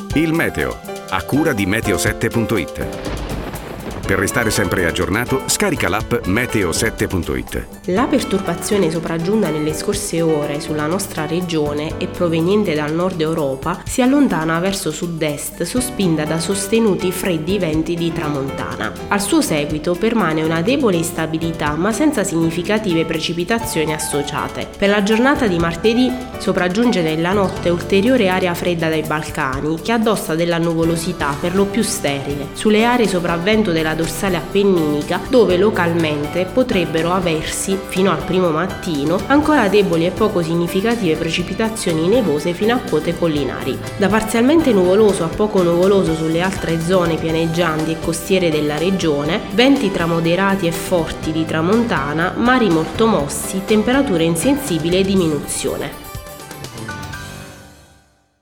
Il meteo, a cura di meteo7.it. Per restare sempre aggiornato, scarica l'app meteo7.it. La perturbazione sopraggiunta nelle scorse ore sulla nostra regione e proveniente dal nord Europa si allontana verso sud-est, sospinta da sostenuti freddi venti di tramontana. Al suo seguito permane una debole instabilità ma senza significative precipitazioni associate. Per la giornata di martedì sopraggiunge nella notte ulteriore aria fredda dai Balcani che addossa della nuvolosità per lo più sterile sulle aree sopravvento della dorsale appenninica, dove localmente potrebbero aversi fino al primo mattino ancora deboli e poco significative precipitazioni nevose fino a quote collinari. Da parzialmente nuvoloso a poco nuvoloso sulle altre zone pianeggianti e costiere della regione, venti tra moderati e forti di tramontana, mari molto mossi, temperature in sensibile diminuzione.